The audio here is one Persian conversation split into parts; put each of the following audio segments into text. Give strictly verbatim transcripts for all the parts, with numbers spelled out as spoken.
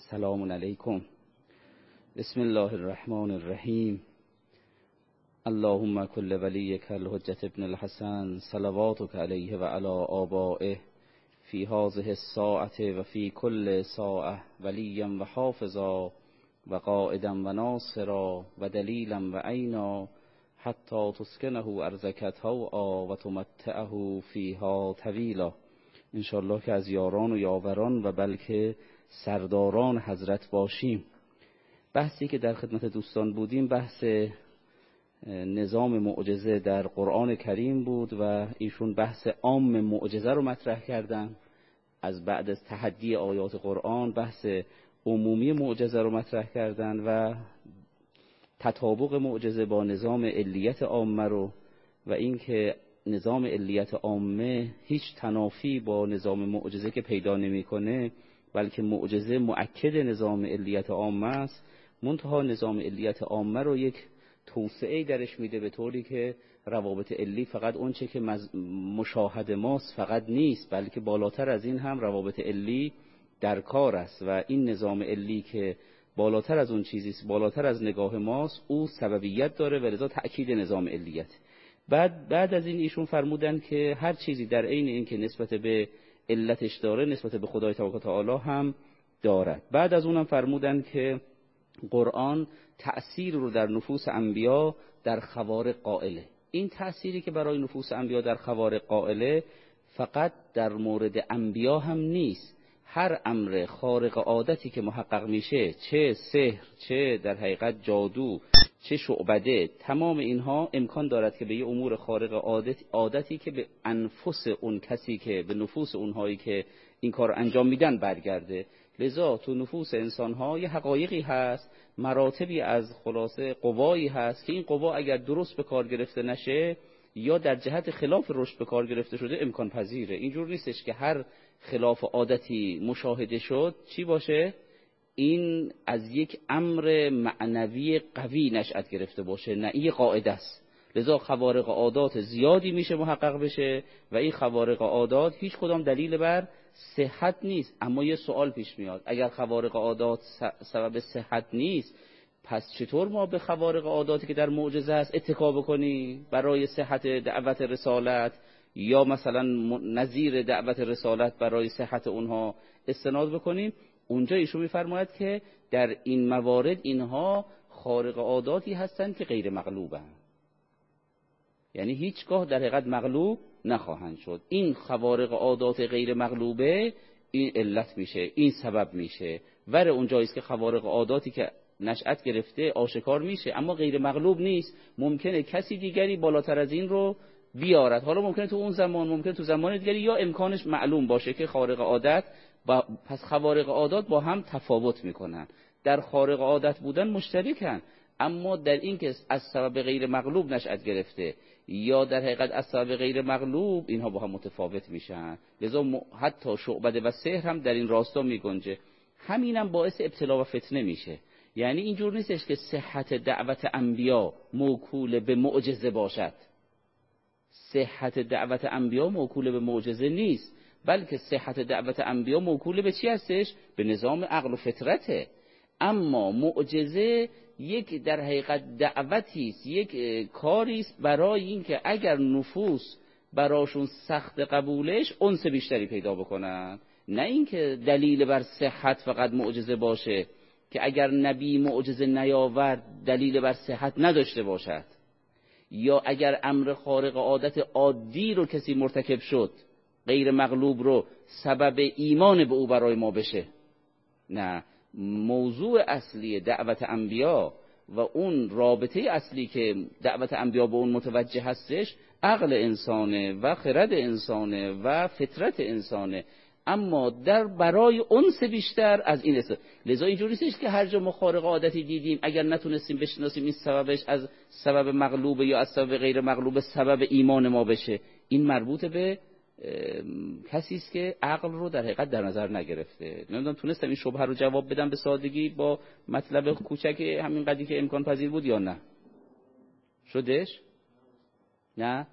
سلام علیکم. بسم الله الرحمن الرحیم. اللهم کل ولیک الحجة ابن الحسن صلواتک علیه و علی آبائه فی هذه الساعة و فی کل ساعة ولیا و حافظا و قائدا و ناصرا و دلیلا و عینا حتی تسکنه ارضک طوعا و تمتعه فیها طویلا. انشاءالله که از یاران و یاوران و بلکه سرداران حضرت باشیم. بحثی که در خدمت دوستان بودیم بحث نظام معجزه در قرآن کریم بود و ایشون بحث عام معجزه رو مطرح کردن. از بعد از تحدی آیات قرآن بحث عمومی معجزه رو مطرح کردن و تطابق معجزه با نظام علیت عامه رو و اینکه نظام علیت عامه هیچ تنافی با نظام معجزه که پیدا نمی‌کنه، بلکه معجزه مؤکد نظام علیت عامه است. منتها نظام علیت عامه رو یک توسعه درش میده به طوری که روابط علی فقط اون چه که مشاهده ماست فقط نیست، بلکه بالاتر از این هم روابط علی در کار است و این نظام علی که بالاتر از اون چیزی است، بالاتر از نگاه ماست، او سببیت داره و لذا تأکید نظام علیت. بعد بعد از این ایشون فرمودن که هر چیزی در عین این که نسبت به علتش داره نسبت به خدای تبارک و تعالی هم دارد. بعد از اونم فرمودن که قرآن تأثیر رو در نفوس انبیا در خوارق قائله. این تأثیری که برای نفوس انبیا در خوارق قائله فقط در مورد انبیا هم نیست. هر امر خارق عادتی که محقق میشه، چه سحر، چه در حقیقت جادو، چه شعبده، تمام اینها امکان دارد که به یه امور خارق عادت عادتی که به انفس اون کسی که به نفوس اونهایی که این کار انجام میدن برگرده. لذا تو نفوس انسانها یه حقایقی هست، مراتبی از خلاصه قوایی هست که این قوا اگر درست به کار گرفته نشه یا در جهت خلاف رشد به کار گرفته شده امکان پذیره. اینجور نیستش که هر خلاف عادتی مشاهده شد چی باشه این از یک امر معنوی قوی نشأت گرفته باشه، نه، این قاعده است. لذا خوارق عادات زیادی میشه محقق بشه و این خوارق عادات هیچ کدام دلیل بر صحت نیست. اما یه سوال پیش میاد، اگر خوارق عادات سبب صحت نیست، پس چطور ما به خوارق عاداتی که در معجزه است اتکا بکنی برای صحت دعوت رسالت یا مثلا نظیر دعوت رسالت برای صحت اونها استناد بکنیم؟ اونجا ایشون میفرماید که در این موارد اینها خارق عاداتی هستند که غیر مغلوبند، یعنی هیچگاه در حقیقت مغلوب نخواهند شد. این خوارق عادات غیر مغلوبه این علت میشه، این سبب میشه. ور اونجاییست که خوارق عاداتی که نشأت گرفته آشکار میشه اما غیر مغلوب نیست، ممکنه کسی دیگری بالاتر از این رو بیارد. حالا ممکنه تو اون زمان، ممکنه تو زمان دیگری، یا امکانش معلوم باشه که خارق عادت با پس خوارق عادات با هم تفاوت میکنن. در خارق عادت بودن مشترکن، اما در این که از سبب غیر مغلوب نشأت گرفته یا در حقیقت از سبب غیر مغلوب اینها با هم متفاوت میشن. لذا حتی شعبده و سحر هم در این راستا میگنجه. همینم باعث ابتلا و فتنه میشه. یعنی اینجور نیستش که صحت دعوت انبیا موکول به معجزه باشد. صحت دعوت انبیا موکول به معجزه نیست، بلکه صحت دعوت انبیا موکول به چی هستش؟ به نظام عقل و فطرته. اما معجزه یک در حقیقت دعوتی است، یک کاری است برای اینکه اگر نفوس براشون سخت قبولش انس بیشتری پیدا بکنن، نه اینکه دلیل بر صحت فقط معجزه باشه که اگر نبی معجزه نیاورد دلیل بر صحت نداشته باشد، یا اگر امر خارق عادت عادی رو کسی مرتکب شد غیر مغلوب رو سبب ایمان به او برای ما بشه. نه، موضوع اصلی دعوت انبیا و اون رابطه اصلی که دعوت انبیا به اون متوجه هستش عقل انسانه و خرد انسانه و فطرت انسانه، اما در برای انس بیشتر از این است. لذا اینجوری نیست که هر جا ما خارق عادتی دیدیم اگر نتونستیم بشناسیم این سببش از سبب مغلوب یا از سبب غیر مغلوب سبب ایمان ما بشه. این مربوط به کسی است که عقل رو در حقیقت در نظر نگرفته. نمیدونم تونستم این شبهه رو جواب بدم به سادگی با مطلب کوچک همین قدری که امکان پذیر بود یا نه؟ شدش؟ نه؟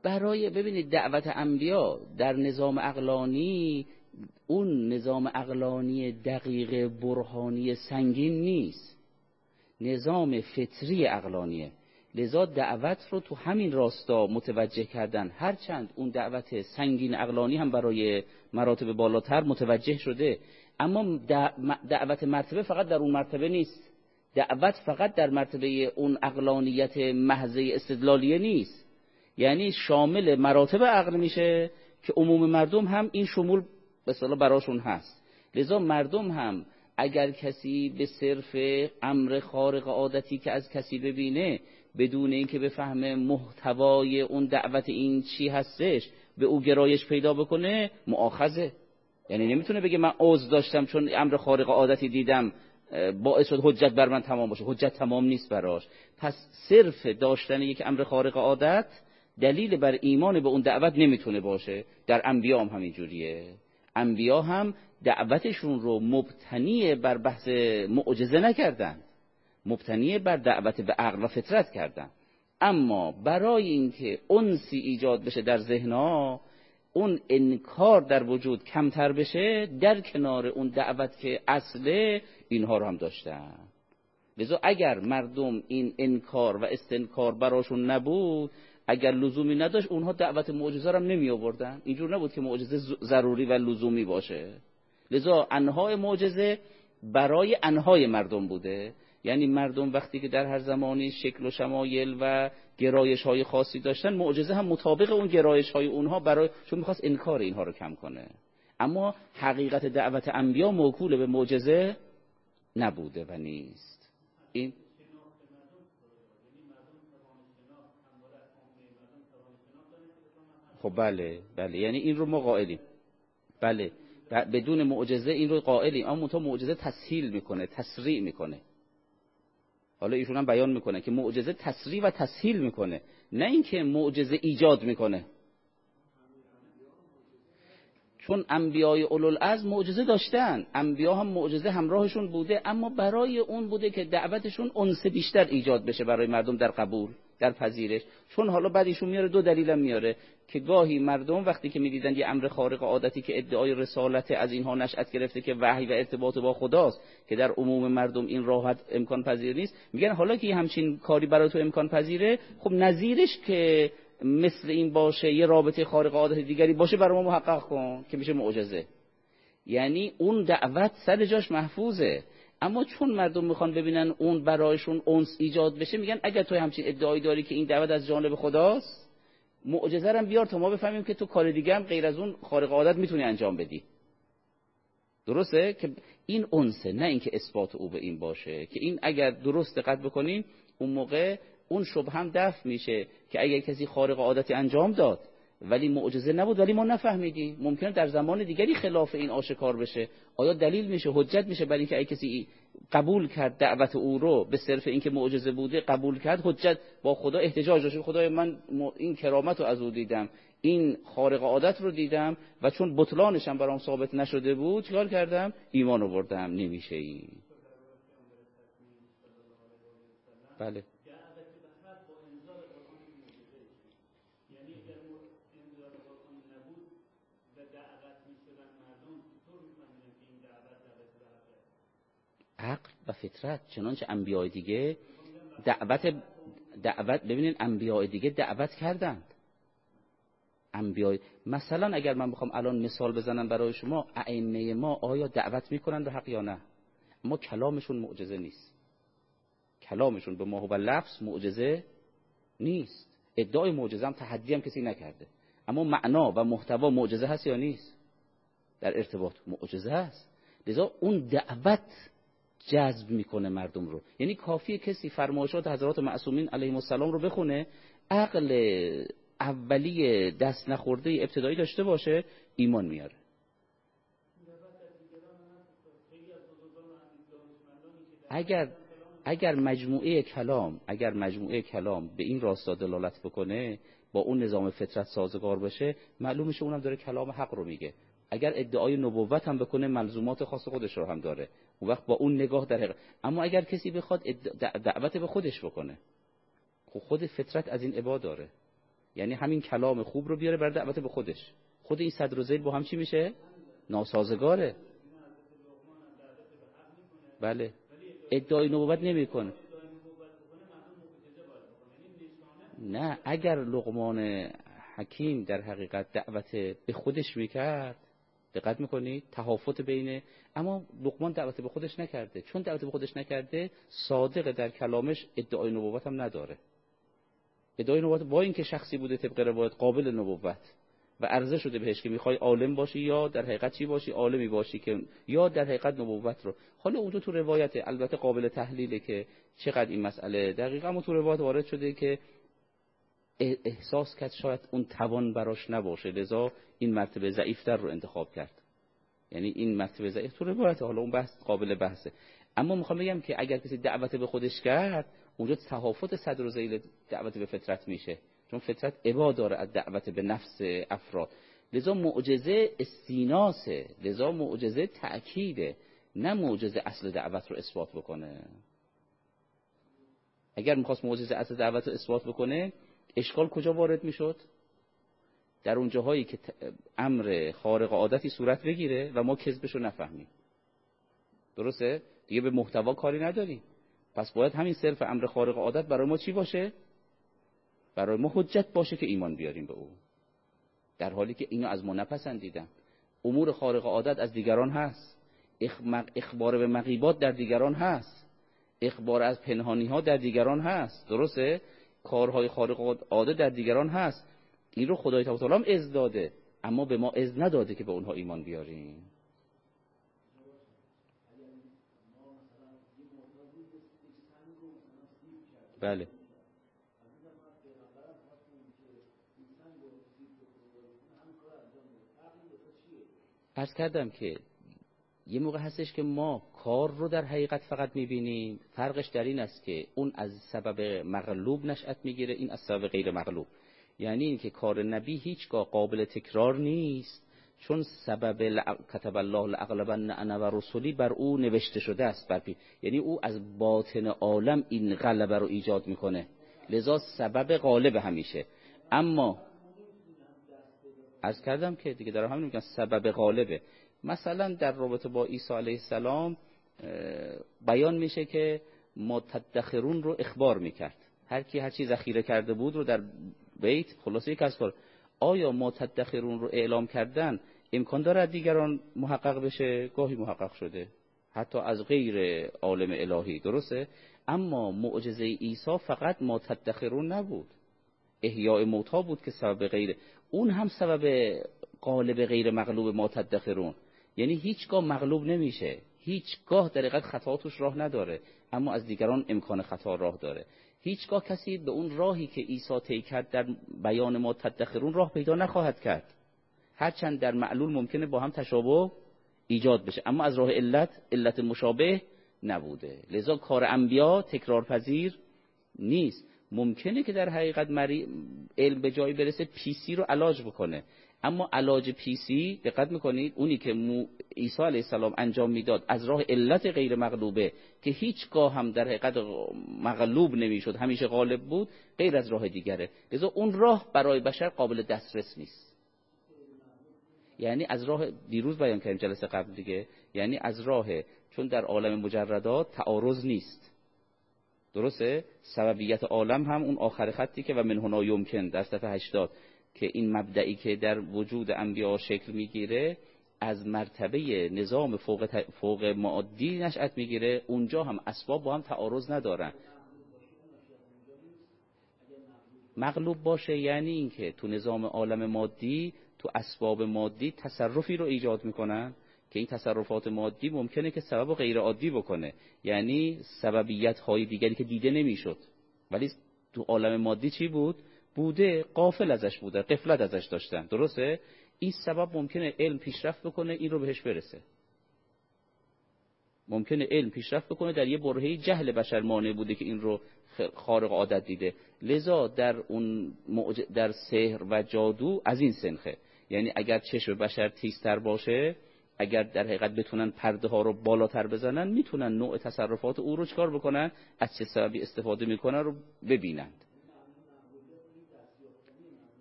برای ببینید دعوت انبیا در نظام عقلانی اون نظام عقلانی دقیق برهانی سنگین نیست، نظام فطری عقلانیه. لذا دعوت رو تو همین راستا متوجه کردن، هرچند اون دعوت سنگین عقلانی هم برای مراتب بالاتر متوجه شده، اما دعوت مرتبه فقط در اون مرتبه نیست. دعوت فقط در مرتبه اون عقلانیت محض استدلالیه نیست، یعنی شامل مراتب عقل میشه که عموم مردم هم این شمول به اصطلاح براشون هست. لذا مردم هم اگر کسی به صرف امر خارق عادتی که از کسی ببینه بدون اینکه بفهمه محتوای اون دعوت این چی هستش به او گرایش پیدا بکنه مؤاخذه. یعنی نمیتونه بگه من عذر داشتم چون امر خارق عادتی دیدم باعث شد حجت بر من تمام باشه. حجت تمام نیست براش. پس صرف داشتن یک امر خارق عادت دلیل بر ایمان به اون دعوت نمیتونه باشه. در انبیا هم همین جوریه. انبیا هم دعوتشون رو مبتنی بر بحث معجزه نکردن، مبتنی بر دعوت به عقل و فطرت کردن. اما برای اینکه انسی ایجاد بشه در ذهنها، اون انکار در وجود کمتر بشه، در کنار اون دعوت که اصله اینها رو هم داشتن. لذا اگر مردم این انکار و استنکار براشون نبود، اگر لزومی نداشت، اونها دعوت معجزه رو هم نمی آوردن. اینجور نبود که معجزه ضروری و لزومی باشه. لذا انواع معجزه برای انهای مردم بوده. یعنی مردم وقتی که در هر زمانی شکل و شمایل و گرایش های خاصی داشتن، معجزه هم مطابق اون گرایش های اونها، برای چون میخواست انکار اینها رو کم کنه. اما حقیقت دعوت انبیا موکول به معجزه نبوده و نیست. این خب بله بله، یعنی این رو ما قائلیم. بله بدون معجزه این رو قائلیم، اما تو معجزه تسهیل میکنه، تسریع میکنه. حالا ایشون هم بیان میکنه که معجزه تسریع و تسهیل میکنه، نه اینکه معجزه ایجاد میکنه. چون انبیای اولوالعزم معجزه داشتن، انبیا هم معجزه همراهشون بوده، اما برای اون بوده که دعوتشون انس بیشتر ایجاد بشه برای مردم در قبول، در پذیرش. چون حالا بعد ایشون میاره دو دلیلم میاره که گاهی مردم وقتی که میدیدن یه امر خارق عادتی که ادعای رسالت از اینها نشأت گرفته که وحی و ارتباط با خداست، که در عموم مردم این راحت امکان پذیر نیست، میگن حالا که همچین کاری برای تو امکان پذیره، خب نظیرش که مثل این باشه، یه رابطه خارق عادت دیگری باشه برای ما محقق کن که میشه معجزه. یعنی اون دعوت سر جاش محفوظه، اما چون مردم میخوان ببینن اون برایشون انس ایجاد بشه، میگن اگر تو همچین ادعایی داری که این دعوت از جانب خداست، معجزه رو بیار تا ما بفهمیم که تو کار دیگه هم غیر از اون خارق عادت میتونی انجام بدی. درسته که این انسه، نه اینکه اثبات او به این باشه که این اگر درست دقت بکنین اون موقع اون شبه هم دفع میشه که اگر کسی خارق عادتی انجام داد ولی معجزه نبود ولی ما نفهمیدیم، ممکنه در زمان دیگری خلاف این آشکار بشه. آیا دلیل میشه، حجت میشه برای اینکه اگه کسی قبول کرد دعوت او رو به صرف اینکه معجزه بوده قبول کرد، حجت با خدا احتجاج داشته، خدای من این کرامت رو از او دیدم، این خارق عادت رو دیدم و چون بطلانش هم برام ثابت نشده بود چیکار کردم؟ ایمان آوردم. نمیشه این. بله عقل و فطرت، چنانچه انبیاء دیگه دعوت دعوت ببینید انبیاء دیگه دعوت کردند. انبیاء مثلا اگر من بخوام الان مثال بزنم برای شما، ائمه ما آیا دعوت میکنن به حق یا نه؟ اما کلامشون معجزه نیست. کلامشون به ما هو لفظ معجزه نیست. ادعای معجزه هم تحدی هم کسی نکرده، اما معنا و محتوا معجزه هست یا نیست؟ در ارتباط معجزه هست. لذا اون دعوت جذب میکنه مردم رو. یعنی کافیه کسی فرمایشات حضرات معصومین علیهم السلام رو بخونه، عقل اولی دست نخورده ابتدایی داشته باشه، ایمان میاره. اگر اگر مجموعه کلام اگر مجموعه کلام به این راستا دلالت بکنه، با اون نظام فطرت سازگار بشه، معلومه شه اونم داره کلام حق رو میگه. اگر ادعای نبوت هم بکنه، ملزومات خاص خودش رو هم داره، اون وقت با اون نگاه در حق. اما اگر کسی بخواد دعوت به خودش بکنه، خب خود فطرت از این ابا داره. یعنی همین کلام خوب رو بیاره بر دعوت به خودش. خود این صدر و ذیل با هم چی میشه؟ ناسازگاره. بله، ادعای نبوت نمیکنه. نه، اگر لقمان حکیم در حقیقت دعوت به خودش میکرد، دقت میکنید تهافت بینه، اما لقمان دعوت به خودش نکرده. چون دعوت به خودش نکرده، صادق در کلامش، ادعای نبوت هم نداره. ادعای نبوت با اینکه شخصی بوده طبق روایت قابل نبوت و عرضه شده بهش که میخوای عالم باشی یا در حقیقت چی باشی، عالمی باشی که یا در حقیقت نبوت رو. حالا اونجا تو روایت البته قابل تحلیله که چقدر این مسئله دقیقاً، اما تو روایت وارد شده که احساس کرد شاید اون توان براش نباشه، لذا این مرتبه ضعیفتر رو انتخاب کرد. یعنی این مرتبه ضعیف تو روایت، حالا اون بحث قابل بحثه. اما میخوام بگم که اگر کسی دعوت به خودش کرد، اونجا تهافت صدر و ذیل دعوت به فطرت میشه، چون فطرت ابا داره از دعوت به نفس افراد. لذا معجزه استیناسه، لذا معجزه تأکیده، نه معجزه اصل دعوت رو اثبات بکنه. اگر میخواست معجزه اصل دعوت رو اثبات بکنه، اشکال کجا وارد میشد؟ در اون جاهایی که امر خارق عادتی صورت بگیره و ما کذبشو نفهمیم. درسته؟ دیگه به محتوا کاری نداریم. پس باید همین صرف امر خارق عادت برای ما چی باشه؟ برای ما حجت باشه که ایمان بیاریم به او، در حالی که اینو از ما نپسندیدن. امور خارق عادت از دیگران هست، اخبار به مغیبات در دیگران هست، اخبار از پنهانی ها در دیگران هست. درسته؟ کارهای خارق عادت در دیگران هست. این رو خدای تعالی هم اذن داده، اما به ما اذن نداده که به اونها ایمان بیاریم. بله. عرض کردم که یه موقع هستش که ما کار رو در حقیقت فقط میبینیم، فرقش در این است که اون از سبب مغلوب نشأت میگیره، این از سبب غیر مغلوب. یعنی این که کار نبی هیچگاه قابل تکرار نیست، چون سبب کتب الله لاغلبن انا و رسولی بر او نوشته شده است، بر پی. یعنی او از باطن عالم این غلبه رو ایجاد میکنه، لذا سبب غالب همیشه. اما عرض کردم که دیگه دارم همین میگم سبب غالبه. مثلا در رابطه با عیسی علیه السلام بیان میشه که ما تدخرون رو اخبار میکرد، هر کی هر چی ذخیره کرده بود رو در بیت، خلاصه یک از کار. آیا ما تدخرون رو اعلام کردن امکان داره دیگران محقق بشه؟ گاهی محقق شده، حتی از غیر عالم الهی. درسته؟ اما معجزه عیسی فقط ما تدخرون نبود، احیاء موتا بود که سبب غیر، اون هم سبب غالب غیر مغلوب ما تدخرون. یعنی هیچگاه مغلوب نمیشه، هیچگاه در حقیقت خطا توش راه نداره، اما از دیگران امکان خطا راه داره. هیچگاه کسی به اون راهی که عیسی طی کرد در بیان ما تدخرون راه پیدا نخواهد کرد، هرچند در معلول ممکنه با هم تشابه ایجاد بشه، اما از راه علت علت مشابه نبوده. لذا کار انبیا تکرار پذیر نیست. ممکنه که در حقیقت مری... علم به جایی برسه پیسی رو علاج بکنه، اما علاج پیسی دقت میکنید اونی که مو... عیسی علیه السلام انجام میداد از راه علت غیر مغلوبه که هیچگاه هم در حقیقت مغلوب نمیشد، همیشه غالب بود، غیر از راه دیگره. لذا اون راه برای بشر قابل دسترس نیست. یعنی از راه، دیروز بیان کردیم جلسه قبل دیگه، یعنی از راه، چون در عالم مجردات تعارض نیست. درسته؟ سببیت عالم هم اون آخر خطی که و من هنا یمکن در صفحه هشتاد که این مبدئی که در وجود انبیا شکل میگیره از مرتبه نظام فوق, ت... فوق مادی نشأت میگیره، اونجا هم اسباب با هم تعارض ندارن. مغلوب باشه یعنی این که تو نظام عالم مادی، تو اسباب مادی تصرفی رو ایجاد میکنن که این تصرفات مادی ممکنه که سبب غیر عادی بکنه، یعنی سببیت های دیگری که دیده نمیشد ولی تو عالم مادی چی بود؟ بوده، غافل ازش بوده، غفلت ازش داشتن. درسته؟ این سبب ممکنه علم پیشرفت بکنه این رو بهش برسه، ممکنه علم پیشرفت بکنه در یه برهه جهل بشر مانع بوده که این رو خارق عادت دیده. لذا در اون معج... در سحر و جادو از این سنخه، یعنی اگر چشم بشر تیزتر باشه، اگر در حقیقت بتونن پرده ها رو بالاتر بزنن، میتونن نوع تصرفات او رو چکار بکنن، از چه سببی استفاده میکنن رو ببینند.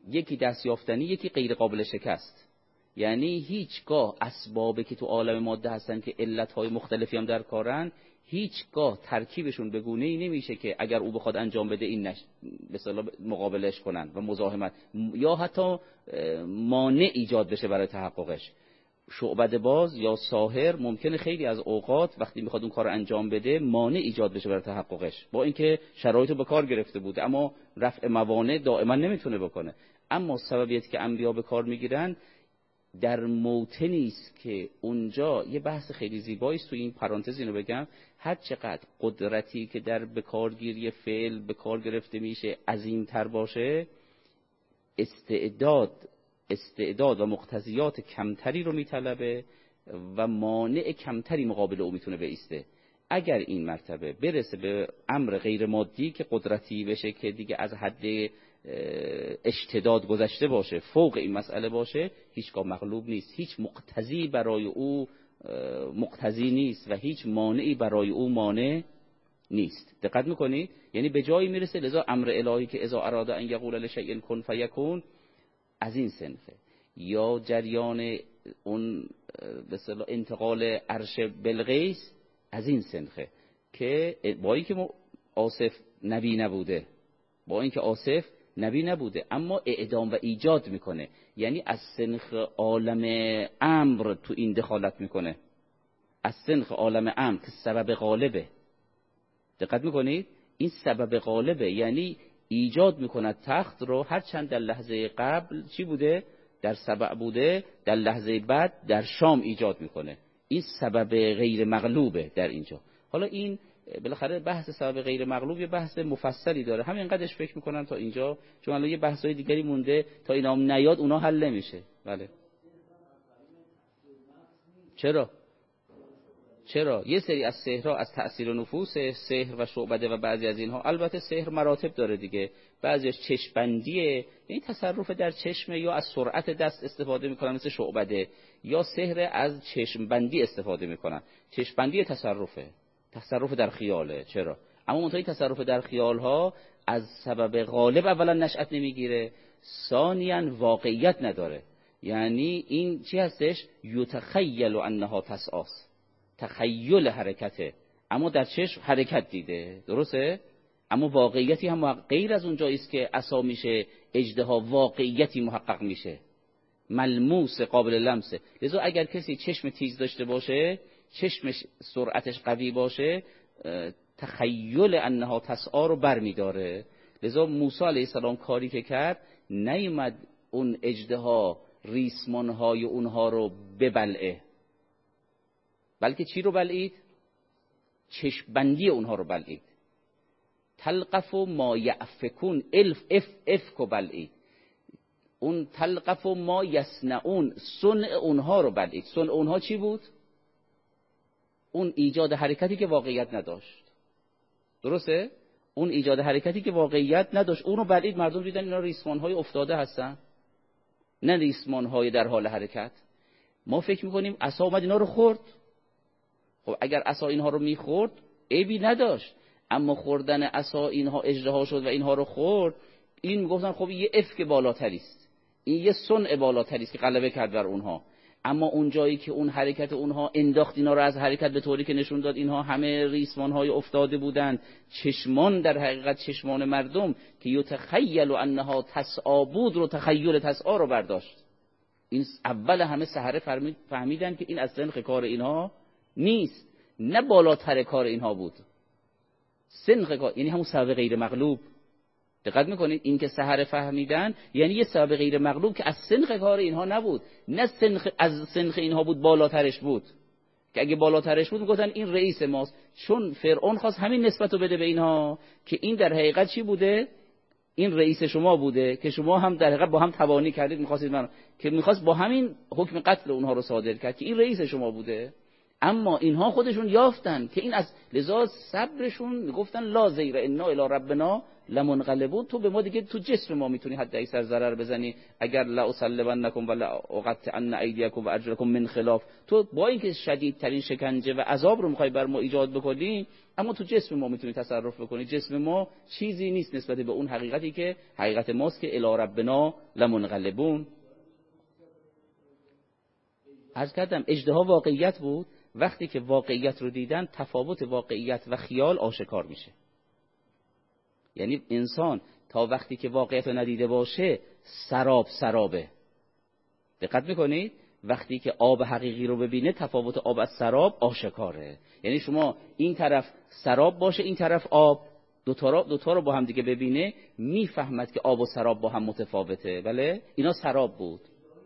یکی دست یافتنی، یکی غیر قابل شکست. یعنی هیچگاه اسبابی که تو عالم ماده هستن که علتهای مختلفی هم در کارن، هیچگاه ترکیبشون به گونه‌ای نمیشه که اگر او بخواد انجام بده این نش... به اصطلاح مقابلش کنن و مزاحمت یا حتی مانع ایجاد بشه برای تحققش. شعبده باز یا ساحر ممکنه خیلی از اوقات وقتی میخواد اون کار انجام بده مانع ایجاد بشه برای تحققش، با اینکه شرایطو به کار گرفته بوده، اما رفع موانع دائما نمیتونه بکنه. اما سببیتی که انبیا به کار میگیرن در موطنی است که اونجا یه بحث خیلی زیبایی است. تو این پرانتز اینو بگم، هر چقدر قدرتی که در بکارگیری فعل به کار گرفته میشه عظیم‌تر باشه، استعداد استعداد و مقتضیات کمتری رو میطلبه و مانع کمتری مقابل او میتونه بایسته. اگر این مرتبه برسه به امر غیر مادی که قدرتی بشه که دیگه از حد اشتداد گذشته باشه، فوق این مسئله باشه، هیچگاه مغلوب نیست. هیچ مقتضی برای او مقتضی نیست و هیچ مانعی برای او مانع نیست. دقت میکنید؟ یعنی به جایی میرسه. لذا امر الهی که اذا اراد ان یقول لشیء کن فیکون از این صنفه. یا جریان اون به اصطلاح انتقال عرش بلقیس از این صنفه که با اینکه آصف نبی نبوده، با اینکه آصف نبی نبوده اما اعدام و ایجاد میکنه، یعنی از سنخ عالم امر تو این دخالت میکنه، از سنخ عالم امر که سبب غالبه. دقت میکنید؟ این سبب غالبه، یعنی ایجاد میکنه تخت رو، هر چند در لحظه قبل چی بوده؟ در سبع بوده، در لحظه بعد در شام ایجاد میکنه. این سبب غیر مغلوبه در اینجا. حالا این بالاخره بحث سبب غیر مغلوب یه بحث مفصلی داره، همین قدرش فکر میکنم تا اینجا، چون الان یه بحثای دیگری مونده تا اینا هم نیاد اونا حل نمیشه. بله. چرا؟ چرا؟ یه سری از سحرها از تأثیر نفوس، سحر و شعبده و بعضی از اینها، البته سحر مراتب داره دیگه، بعضیش چشم‌بندیه، یعنی تصرف در چشمه، یا از سرعت دست استفاده میکنن مثل شعبده، یا سحر از چشم‌بندی استفاده میکنن. چشم‌بندی تصرفه، تصرف در خیاله. چرا؟ اما منتهی تصرف در خیال ها از سبب غالب اولا نشأت نمیگیره، ثانیاً واقعیت نداره. یعنی این چی هستش؟ یتخیل انها تسعاس، تخیل حرکته، اما در چشم حرکت دیده، درسته؟ اما واقعیتی هم غیر از اون جاییست که عصا میشه اژدها، واقعیتی محقق میشه، ملموس، قابل لمسه. لذا اگر کسی چشم تیز داشته باشه، چشمش سرعتش قوی باشه، تخیل انها تسعا رو بر میداره. لذا موسی علیه السلام کاری که کرد، نیامد اون اژدها ریسمانهای اونها رو ببلعه، بلکه چی رو بلعید؟ چشم بندی اونها رو بلعید. تلقف ما یعفکون، الف اف اف کو بلعید. اون تلقف ما یصنعون، صنع اونها رو بلعید. صنع اونها چی بود؟ اون ایجاد حرکتی که واقعیت نداشت، درسته؟ اون ایجاد حرکتی که واقعیت نداشت اونو بلعید. مردم دیدن اینا ریسمان‌های افتاده هستن، نه ریسمان‌های در حال حرکت. ما فکر می‌کنیم عصا اومد اینا رو خورد. خب اگر عصا اینها رو می‌خورد عیبی نداشت، اما خوردن عصا اینها اژدها شد و اینها رو خورد، این میگفتن خب یه افک بالاتری است، این یه صنع بالاتری است که غلبه کرد بر اونها. اما اون جایی که اون حرکت اونها انداخت اینا رو از حرکت به طوری که نشون داد اینها همه ریسمان‌های افتاده بودن، چشمان در حقیقت چشمان مردم که یتخیل انها تسعا بود رو تخیل تسعا رو برداشت. این اول همه سحره فهمیدن که این اصلا کار اینها نیست، نه بالاتر کار اینها بود، سنخ کار، یعنی همون سبب غیر مغلوب. دقت میکنید؟ این که سحره فهمیدن یعنی یه سبب غیر مغلوب که از سنخ کار اینها نبود، نه سنخ از سنخ اینها بود، بالاترش بود، که اگه بالاترش بود میگفتن این رئیس ماست. چون فرعون خواست همین نسبت رو بده به اینها که این در حقیقت چی بوده؟ این رئیس شما بوده که شما هم در حقیقت با هم تبانی کردید، میخواستید من که میخواست با همین حکم قتل اونها رو صادر کرد که این رئیس شما بوده. اما اینها خودشون یافتن که این از لذا صبرشون میگفتن لا زیر انا الی ربنا لمنقلبون. تو به ما دیگه تو جسم ما میتونی حد اکثر ضرر بزنی، اگر لا اصلبنکم ولا اقطعن ایدیکم و ارجلکم من خلاف، تو با اینکه شدیدترین شکنجه و عذاب رو میخوای بر ما ایجاد بکنی، اما تو جسم ما میتونی تصرف بکنی. جسم ما چیزی نیست نسبت به اون حقیقتی که حقیقت ماست که الی ربنا لمنقلبون. عرض کردم اژدها واقعیت بود. وقتی که واقعیت رو دیدن، تفاوت واقعیت و خیال آشکار میشه. یعنی انسان تا وقتی که واقعیت رو ندیده باشه سراب سرابه. دقت میکنید؟ وقتی که آب حقیقی رو ببینه تفاوت آب از سراب آشکاره. یعنی شما این طرف سراب باشه این طرف آب، دوتا رو, دوتا رو با هم دیگه ببینه میفهمد که آب و سراب با هم متفاوته. بله اینا سراب بود.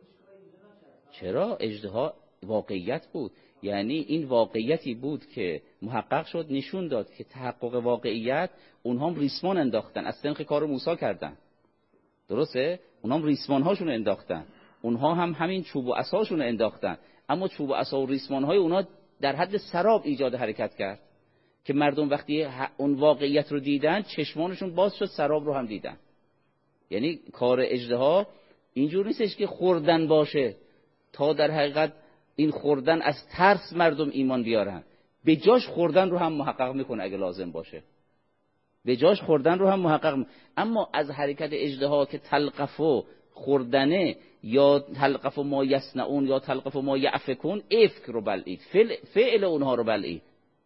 چرا؟ اژدها واقعیت بود. یعنی این واقعیتی بود که محقق شد، نشون داد که تحقق واقعیت اونها هم ریسمان انداختن، از سنخ کار موسی کردن. درسته؟ اونها هم ریسمان هاشون انداختن، اونها هم همین چوب و عصاشون انداختن، اما چوب و عصا و ریسمان های اونها در حد سراب ایجاد حرکت کرد که مردم وقتی اون واقعیت رو دیدن چشمانشون باز شد، سراب رو هم دیدن. یعنی کار اژدها اینجور نیستش که خوردن باشه تا در حقیقت این خوردن از ترس مردم ایمان بیارن، به جاش خوردن رو هم محقق میکنه اگه لازم باشه، به جاش خوردن رو هم محقق میکنه. اما از حرکت اژدها که تلقف و خوردنه یا تلقف و ما یصنعون یا تلقف و ما یعفکون، افک رو بلعید، فعل, فعل اونها رو بلعید،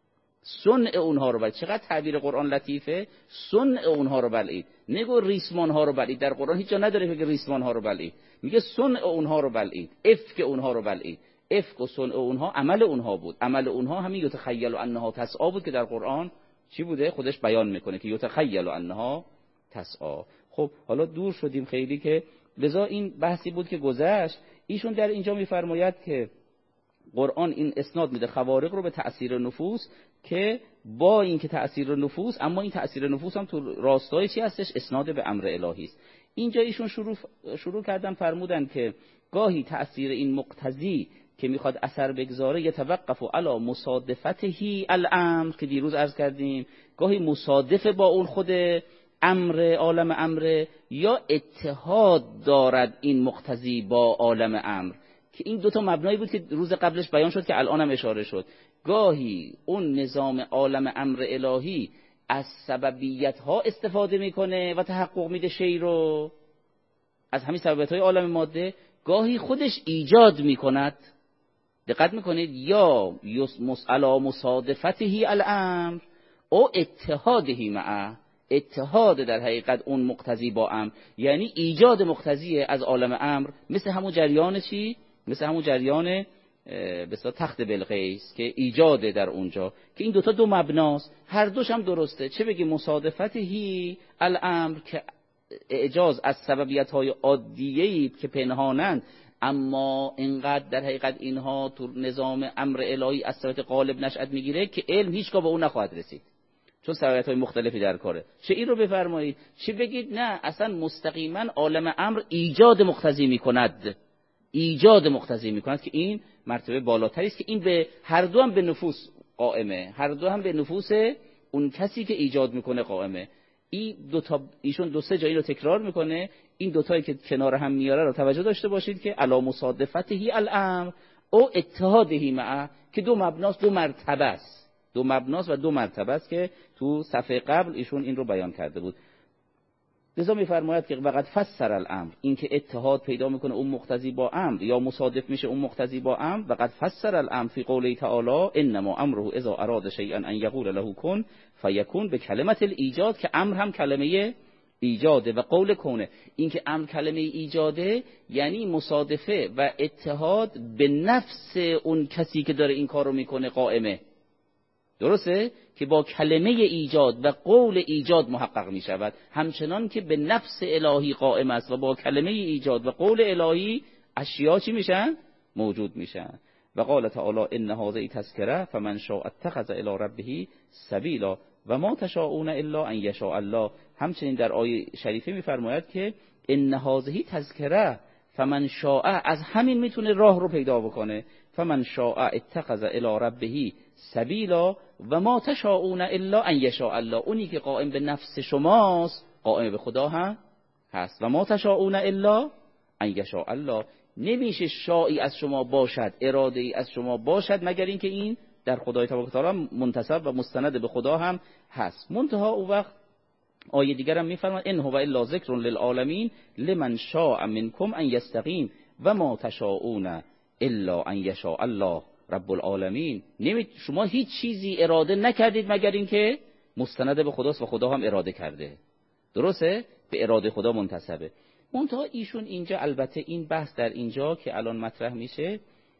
صنع اونها رو بلعید. چقدر تعبیر قرآن لطیفه، صنع اونها رو بلعید. نگو ریسمان ها رو بلعید، در قرآن هیچ جا نداره که ریسمان ها رو بلعید، میگه صنع اونها رو بلعید، افک اونها رو بلعید. افک و صنع اونها عمل اونها بود. عمل اونها همین یتخیل انها تسعی بود که در قرآن چی بوده خودش بیان میکنه که یتخیل انها تسعی. خب حالا دور شدیم خیلی، که لذا این بحثی بود که گذشت. ایشون در اینجا میفرماید که قرآن این اسناد میده خوارق رو به تأثیر نفوس، که با این که تأثیر نفوس، اما این تأثیر نفوس هم تو راستای چی هستش؟ اسناد به امر الهی است. اینجا ایشون شروع شروع کردن فرمودن که گاهی تأثیر این مقتضی که میخواد اثر بگذاره یتوقف علی مصادفته الامر، که دیروز عرض کردیم گاهی مصادف با اون خود امر عالم امر، یا اتحاد دارد این مقتضی با عالم امر، که این دوتا مبنایی بود که روز قبلش بیان شد که الان هم اشاره شد. گاهی اون نظام عالم امر الهی از سببیت ها استفاده میکنه و تحقق میده شی رو، از همین سببیت های عالم ماده، گاهی خودش ایجاد میکند. دقت میکنید؟ یا مسئله مصادفته الامر او اتحاده معه، اتحاد در حقیقت اون مقتضی با امر، یعنی ایجاد مقتضی از عالم امر، مثل همون جریان چی؟ مثل همون جریان بسیار تخت بلقیس که ایجاده در اونجا، که این دوتا دو مبناست، هر دوش هم درسته. چه بگی مصادفته الامر که اعجاز از سببیت های عادیه‌ای که پنهانند، اما اینقدر در حقیقت اینها تو نظام امر الهی از صورت غالب نشأت میگیره که علم هیچگاه به اون نخواهد رسید، چون سببیت های مختلفی در کاره. چه این رو بفرمایید، چه بگید نه اصلا مستقیما عالم امر ایجاد مقتضی میکند، ایجاد مقتضی میکند، که این مرتبه بالاتری است، که این به هر دو هم به نفوس قائمه، هر دو هم به نفوس اون کسی که ایجاد میکنه قائمه. این دو تا ایشون دو سه جایی رو تکرار میکنه، این دو تایی که کنار هم میاره رو توجه داشته باشید که علی مصادفته الامر او اتحاده معه، که دو مبناست، دو مرتبه است، دو مبناست و دو مرتبه است که تو صفحه قبل ایشون این رو بیان کرده بود. لذا میفرماید که وقد فسر الامر، این که اتحاد پیدا میکنه اون مقتضی با امر یا مصادف میشه اون مقتضی با امر، وقد فسر الامر فی قوله تعالی انما امره اذا اراد شیئا ان یقول له کن فیکون، به کلمت الایجاد، که امر هم کلمه ایجاده و قول کونه. این که امر کلمه ایجاده یعنی مصادفه و اتحاد به نفس اون کسی که داره این کارو میکنه قائمه. درسته؟ که با کلمه ایجاد و قول ایجاد محقق می شود، همچنان که به نفس الهی قائم است و با کلمه ایجاد و قول الهی اشیا چی میشن؟ موجود میشن. و قال تعالی ان هذه تذکره فمن شاء اتخذ الی ربه سبیلا و ما تشاءون الا ان یشاء الله. همچنین در آیه شریفه میفرماید که ان هذه تذکره فمن شاء از همین میتونه راه رو پیدا بکنه. فمن شاء اتخذ الی ربه سبیلا و ما تشاءون الا ان یشاء الله. اونی که قائم به نفس شماست قائم به خدا هم هست. و ما تشاءون الا ان یشاء الله. نمیشه شائی از شما باشد، اراده ای از شما باشد مگر اینکه این در خدای تبارک و تعالی منتسب و مستند به خدا هم هست. منتها او وقت آیه دیگر هم میفرماد ان هو الا ذکر للعالمین لمن شاء منکم ان یستقیم و ما تشاءون الا ان یشاء الله رب العالمین. نمی شما هیچ چیزی اراده نکردید مگر اینکه مستند به خداست و خدا هم اراده کرده. درسته؟ به اراده خدا منتسبه. منتها ایشون اینجا البته این بحث در اینجا که الان مطرح میشه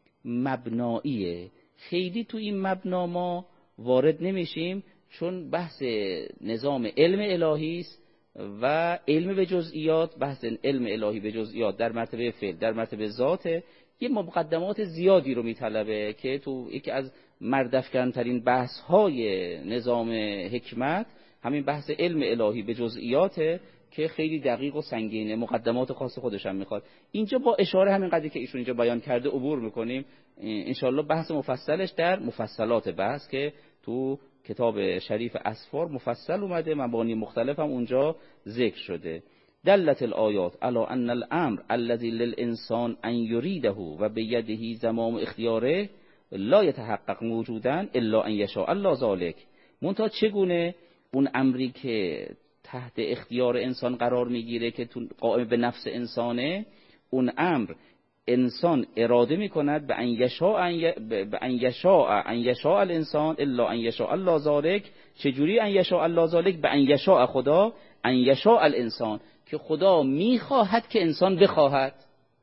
مبناییه، خیلی تو این مبنا ما وارد نمیشیم چون بحث نظام علم الهی است و علم به جزئیات، بحث علم الهی به جزئیات در مرتبه فعل در مرتبه ذات یه مقدمات زیادی رو میطلبه که تو یکی از مردافکن‌ترین بحث های نظام حکمت همین بحث علم الهی به جزئیاته که خیلی دقیق و سنگینه، مقدمات خاص خودش هم میخواد. اینجا با اشاره همین قضیه که ایشون اینجا بیان کرده عبور میکنیم. انشالله بحث مفصلش در مفصلات بحث که تو کتاب شریف اسفار مفصل اومده، مبانی مختلف هم اونجا ذکر شده. دلت الآیات علی ان الامر الذي للانسان ان یریده و بیده زمام اختیاره لا یتحقق موجودا الا ان یشاء الله ذلک. منتها چگونه اون امری که تحت اختیار انسان قرار میگیره که قائم به نفس انسانه، اون امر انسان اراده میکند به ان یشاء به ان یشاء ان یشاء الانسان الا ان یشاء الله ذلک. چجوری ان یشاء الله ذلک؟ به ان یشاء خدا ان یشاء الانسان، که خدا میخواهد که انسان بخواهد.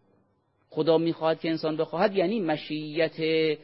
خدا میخواهد که انسان بخواهد یعنی مشیت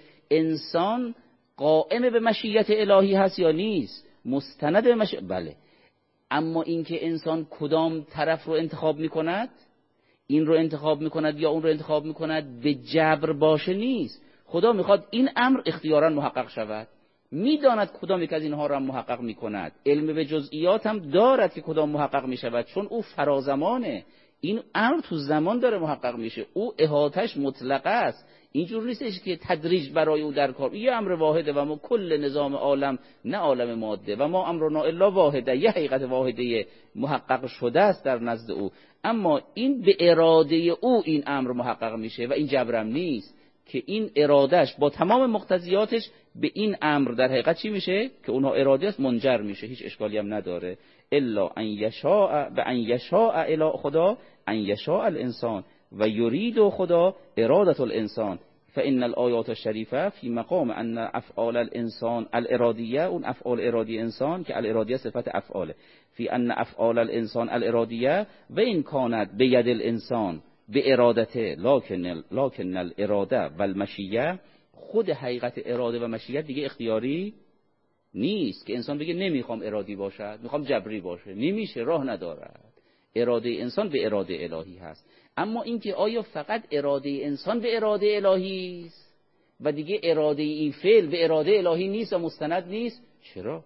انسان قائم به مشیت الهی هست یا نیست؟ مستند به مشیت، بله. اما اینکه انسان کدام طرف رو انتخاب میکند، این رو انتخاب میکند یا اون رو انتخاب میکند، به جبر باشه نیست. خدا میخواد این امر اختیاراً محقق شود، میداند کدام یک از اینها را محقق میکند، علم به جزئیات هم دارد که کدام محقق میشود، چون او فرازمانه. این امر تو زمان داره محقق میشه، او احاطش مطلقه است. اینجور نیستش که تدریج برای او در کار. یه امر واحده و ما کل نظام عالم نه عالم ماده و ما امرنا الا واحده، یه حقیقت واحده محقق شده است در نزد او. اما این به اراده او این امر محقق میشه و این جبرم نیست که این ارادهش با تمام مقتضیاتش به این امر در حقیقت چی میشه که اونها اراده است منجر میشه، هیچ اشکالی هم نداره. الا ان یشاء به ان یشاء الی خدا ان یشاء الانسان و یرید خدا اراده الانسان. فان الآیات الشریفه فی مقام ان افعال الانسان الارادیه، اون افعال ارادی انسان که الارادیه صفت افعاله، فی ان افعال الانسان الارادیه و ان کانت بید الانسان به ارادته لکن لکن الاراده و المشیه. خود حقیقت اراده و مشیت دیگه اختیاری نیست که انسان بگه نمیخوام ارادی باشد، میخوام جبری باشه. نمیشه، راه ندارد. اراده انسان به اراده الهی هست. اما اینکه آیا فقط اراده انسان به اراده الهی است و دیگه اراده این فعل به اراده الهی نیست و مستند نیست؟ چرا؟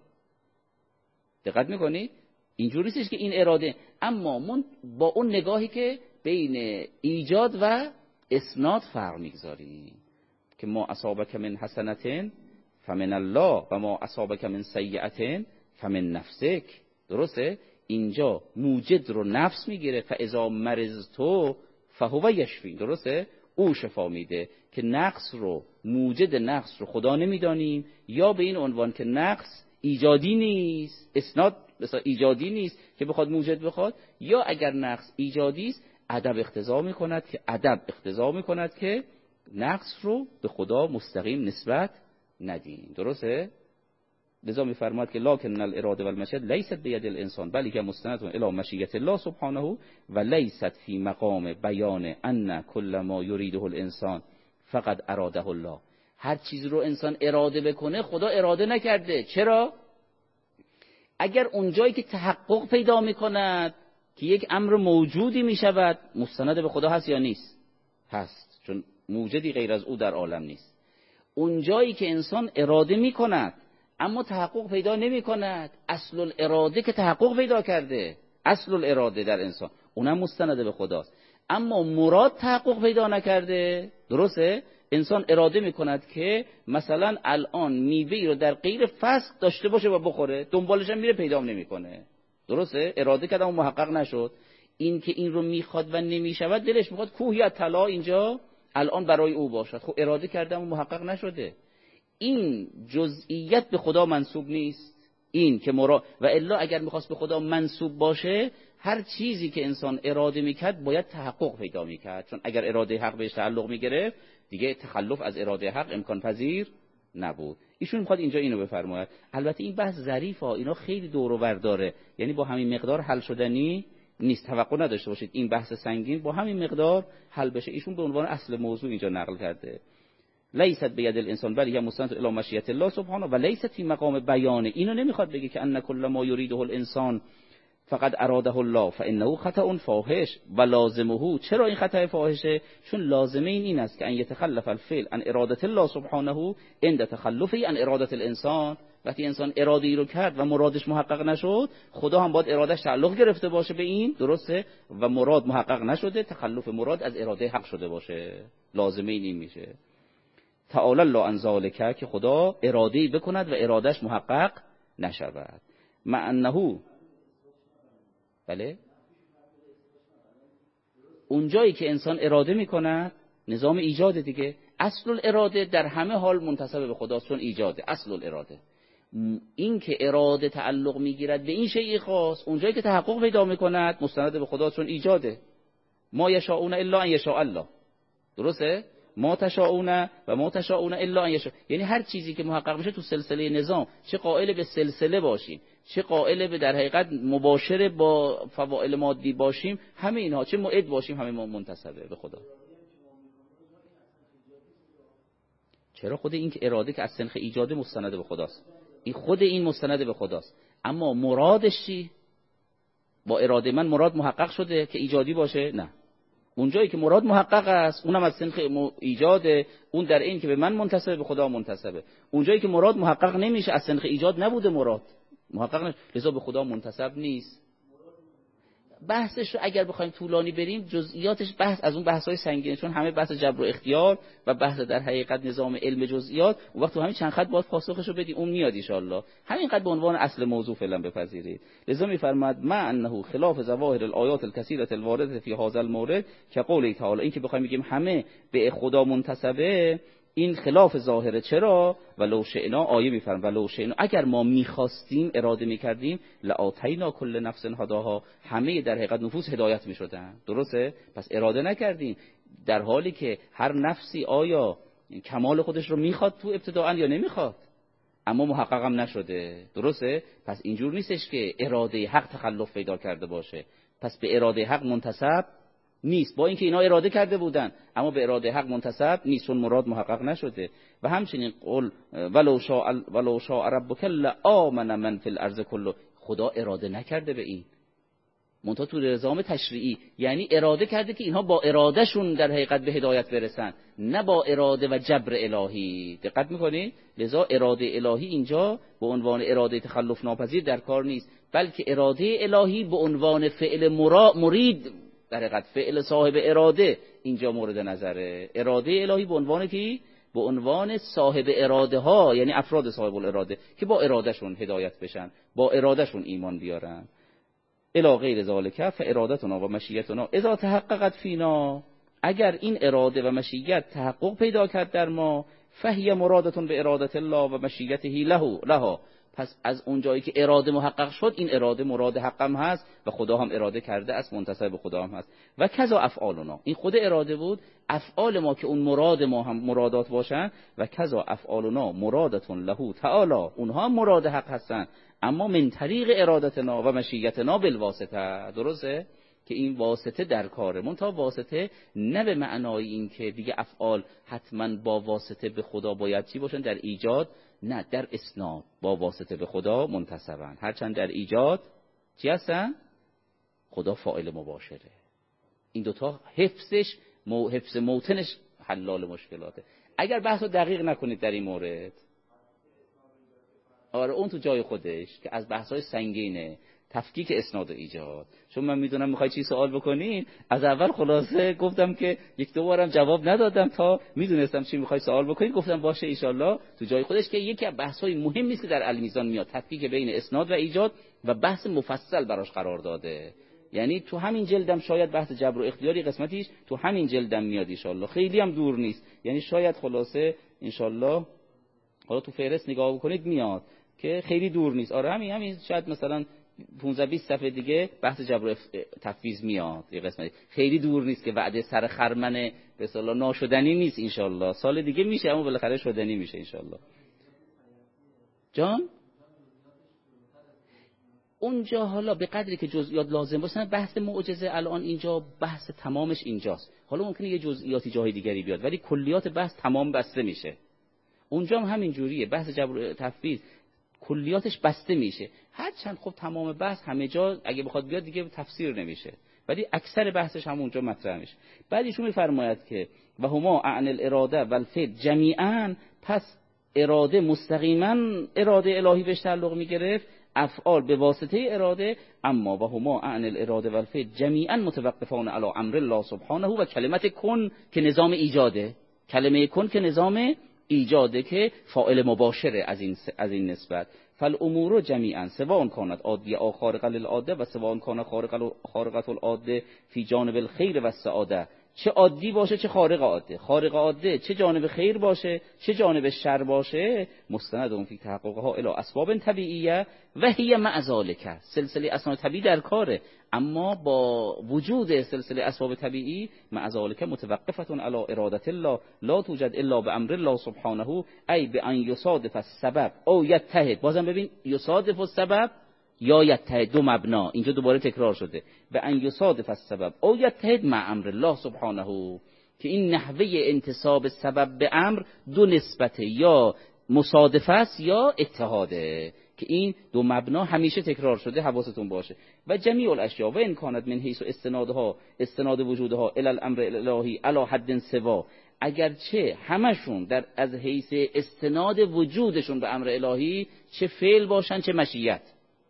دقت میکنید؟ اینجوری نیستش که این اراده، اما من با اون نگاهی که بین ایجاد و اسناد فرق میگذاریم که ما اصابک من حسنتن فمن الله و ما اصابک من سیئتن فمن نفسک. درسته؟ اینجا موجد رو نفس میگیره، فاذا مرضتو فهو یشفی. درسته؟ او شفا میده که نقص رو، موجد نقص رو خدا نمیدانیم، یا به این عنوان که نقص ایجادی نیست، اسناد مثلا ایجادی نیست که بخواد موجد بخواد، یا اگر نقص ایجادی است ادب اقتضا میکند که ادب اقتضا میکند که نقص رو به خدا مستقیم نسبت ندیم. درسته؟ لذا میفرماد که لکن الاراده و المشیت لیست بید الانسان بل هی مستند الی مشیت الله سبحانه و لیست فی مقام بیان ان کل ما یریده الانسان فقط اراده الله. هر چیز رو انسان اراده بکنه خدا اراده نکرده. چرا؟ اگر اونجایی که تحقق پیدا میکند که یک امر موجودی میشود، مستند به خدا هست یا نیست؟ هست، چون موجودی غیر از او در عالم نیست. اونجایی که انسان اراده میکند اما تحقق پیدا نمی کند، اصل الاراده که تحقق پیدا کرده، اصل الاراده در انسان اونم مستند به خداست. اما مراد تحقق پیدا نکرده. درسته؟ انسان اراده میکند که مثلا الان میوه‌ای رو در غیر فصل داشته باشه و بخوره، دنبالش هم میره پیدا نمیکنه. درسته؟ اراده کردم و محقق نشد. این که این رو میخواد و نمیشود، دلش میخواد کوهی از طلا اینجا الان برای او باشد، خب اراده کردم و محقق نشده. این جزئیت به خدا منسوب نیست. این که مراد و الا اگر میخواست به خدا منسوب باشه، هر چیزی که انسان اراده میکرد باید تحقق پیدا میکرد، چون اگر اراده حق بهش تعلق میگرفت دیگه تخلف از اراده حق امکان پذیر نبود. ایشون میخواد اینجا اینو بفرماید. البته این بحث ظریفه، اینا خیلی دور و بر داره، یعنی با همین مقدار حل شدنی نیست. توقع نداشته باشید این بحث سنگین با همین مقدار حل بشه. ایشون به عنوان اصل موضوع اینجا نقل کرده لیست بید الانسان بل هی مستند الی مشیت الله سبحانه و لیست فی مقام بیان. اینو نمیخواد بگه که ان کل ما یریده الانسان فقط اراده الله فانه خطأ فاحش و لازمه. چرا این خطأ فاحشه؟ چون لازمه این این است که ان یتخلف الفعل عن اراده الله سبحانه عند تخلفه عن اراده الانسان. وقتی انسان اراده ای رو کرد و مرادش محقق نشد، خدا هم باید ارادش تعلق گرفته باشه به این، درسته؟ و مراد محقق نشده، تخلف مراد از اراده حق شده باشه. لازمه این این میشه. تعالی الله عن ذلک، که خدا اراده‌ای بکند و ارادش محقق نشود. مع انه بله اون جایی که انسان اراده میکند نظام ایجاد دیگه. اصل الاراده در همه حال منتسب به خداست، چون ایجاده. اصل الاراده این که اراده تعلق میگیرد به این شیء خاص، اون جایی که تحقق پیدا میکند مستند به خداست، چون ایجاده. ما یشاءون الا ان یشاء الله. درسته؟ ما تشاءون و ما تشاءون الا ان یشاء، یعنی هر چیزی که محقق بشه تو سلسله نظام، چه قائل به سلسله باشیم، چه قائل به در حقیقت مباشر با فواعل مادی باشیم، همه اینها، چه معد باشیم، همه ما منتسبه به خدا. چرا؟ خود این که اراده که از سنخ ایجاد مستند به خداست، این خود این مستند به خداست. اما مرادش چی؟ با اراده من مراد محقق شده که ایجادی باشه؟ نه. اونجایی که مراد محقق است اونم از سنخ ایجاده، اون در این که به من منتسب به خدا منتسبه. اونجایی که مراد محقق نمیشه، از سنخ ایجاد نبوده، مراد محقق نمیشه، لذا به خدا منتسب نیست. بحثش رو اگر بخوایم طولانی بریم، جزئیاتش بحث از اون بحث‌های سنگینه، چون همه بحث جبر و اختیار و بحث در حقیقت نظام علم جزئیات، اون وقت تو همین چند خط باید پاسخش رو بدی، اون میاد ان شاء الله. همین قد به عنوان اصل موضوع فعلا بپذیرید. لذا میفرماد ما انه خلاف ظواهر الآیات الکثیره الوارده فی هذا المورد، که قول تعالی، این که بخوایم بگیم همه به خدا منتسبه، این خلاف ظاهره. چرا؟ ولو شئنا، آیه میفرم ولو شئنا، اگر ما میخواستیم، اراده میکردیم، لآتینا کل نفس هداها، همه در حقیقت نفوس هدایت میشدن. درسته؟ پس اراده نکردیم، در حالی که هر نفسی آیا کمال خودش رو میخواد تو ابتداء یا نمیخواد، اما محققم نشده. درسته؟ پس اینجور نیستش که اراده حق تخلف پیدا کرده باشه، پس به اراده حق منتسب نیست، با اینکه اینا اراده کرده بودن اما به اراده حق منتسب نیست، چون مراد محقق نشده. و همچنین قول ولو شاء ولو شاء ربک لآمن من فی الارض کله، خدا اراده نکرده به این، منتها تو نظام تشریعی، یعنی اراده کرده که اینها با ارادهشون در حقیقت به هدایت برسن، نه با اراده و جبر الهی. دقت میکنید؟ لذا اراده الهی اینجا به عنوان اراده تخلف ناپذیر در کار نیست، بلکه اراده الهی به عنوان فعل مرا مرید، در حقیقت فعل صاحب اراده اینجا مورد نظره. اراده الهی به عنوان کی؟ به عنوان صاحب اراده ها، یعنی افراد صاحب الاراده که با ارادهشون هدایت بشن، با ارادهشون ایمان بیارن. الی غیر ذالک فارادتنا و مشیتنا اذا تحققت فینا، اگر این اراده و مشیت تحقق پیدا کرد در ما، فهی مرادتون به ارادت الله و مشیته له لها، پس از اون جایی که اراده محقق شد، این اراده مراد حقم هست و خدا هم اراده کرده است، منتسب به خدا هم هست. و کذا افعالنا، این خود اراده بود، افعال ما که اون مراد ما هم مرادات باشن، و کذا افعالنا مرادتون له تعالی، اونها هم مراد حق هستن، اما من طریق ارادتنا و مشیتنا بالواسطه. درسته؟ که این واسطه در کاره، منتها واسطه نه به معنای این که دیگه افعال حتما با واسطه به خدا باید چی باشن در ایجاد، نه، در اسناد با واسطه به خدا منتسبن، هرچند در ایجاد چی هستن؟ خدا فاعل مباشره. این دوتا حفظش مو حفظ موتنش حلال مشکلاته. اگر بحث رو دقیق نکنید در این مورد، آره اون تو جای خودش که از بحث‌های سنگینه، تفکیک اسناد و ایجاد. چون من میدونم میخوای چی سوال بکنین، از اول خلاصه گفتم که یک دو بارم جواب ندادم تا میدونستم چی میخوای سوال بکنین، گفتم باشه ان شاءالله تو جای خودش، که یکی از بحث‌های مهمی است که در المیزان میاد، تفکیک بین اسناد و ایجاد و بحث مفصل براش قرار داده. یعنی تو همین جلدم شاید بحث جبر و اختیاری قسمتیش تو همین جلدم میاد ان شاءالله، خیلی هم دور نیست. یعنی شاید خلاصه ان شاءالله حالا تو فهرست نگاه بکنید میاد که خیلی دور نیست. آره همین همین شاید مثلا پانزده بیست صفحه دیگه بحث جبر و تفویض میاد یه قسمتی، خیلی دور نیست که وعده سر خرمن به اصطلاح ناشدنی نیست ان شاءالله، سال دیگه میشه اما بالاخره شدنی میشه ان شاءالله. جان اونجا حالا به قدری که جزئیات لازم باشه، بحث معجزه الان اینجا بحث تمامش اینجاست. حالا ممکنه یه جزئیاتی جای دیگری بیاد ولی کلیات بحث تمام بسته میشه. اونجا هم همین جوریه، بحث جبر تفویض کلیاتش بسته میشه، هرچند خب تمام بحث همه جا اگه بخواد بیاد دیگه تفسیر نمیشه، ولی اکثر بحثش هم اونجا مطرح میشه. بعد ایشون میفرماید که و هما عن الاراده و الفعل جمیعا، پس اراده مستقیما اراده الهی بهش تعلق میگرفت، افعال به واسطه اراده، اما و هما عن الاراده و الفعل جمیعا متوقفان علی امر الله سبحانه و کلمت کن که نظام ایجاده، کلمه کن که نظام ایجاده که فاعل مباشره از این از این نسبت. فالامور جمیعا سواء کانت عادیه او خارقه للعاده و سواء کان خارقه خارقه العاده فی جانب الخیر و السعاده، چه عادی باشه چه خارق عاده، خارق عاده چه جانب خیر باشه چه جانب شر باشه، مستند اون فی تحققها الی اسباب طبیعیه و هی مع ذالک، سلسله اسباب طبیعی در کاره، اما با وجود سلسله اسباب طبیعی مع ذالک متوقفه علی اراده الله لا توجد الا بامر الله سبحانه، ای بان یصادف السبب او یتحد. بازم ببین یصادف السبب یا یتحد، دو مبنا اینجا دوباره تکرار شده، به ان یصادف السبب او یتحد مع امر الله سبحانه، که این نحوه انتساب سبب به امر دو نسبته، یا مصادفه است یا اتحاده، که این دو مبنا همیشه تکرار شده، حواستون باشه. و جمیع الاشیاء و ان کانت من حیث استنادها استناد وجودها الی الامر الالهی علی حد سوا، اگرچه همشون در از حیث استناد وجودشون به امر الهی، چه فعل باشن چه مشیت،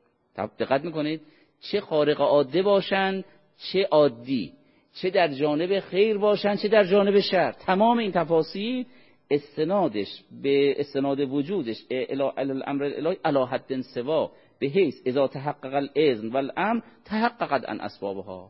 دقت میکنید، چه خارق عاده باشن چه عادی، چه در جانب خیر باشن چه در جانب شر، تمام این تفاصیل استنادش به استناد وجودش الی الامر الهی علی حد سوا، به حیث اذا تحقق الاذن والامر تحققت عن اسبابها.